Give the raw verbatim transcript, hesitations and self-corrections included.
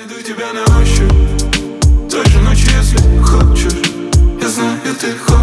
найду тебя на ощупь той же ночью, если хочешь. Я знаю, ты хочешь.